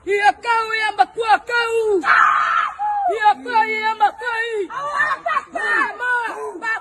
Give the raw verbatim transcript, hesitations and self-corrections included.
Ia kau ia makua kau. Ia kau ia makai. Ma, ma,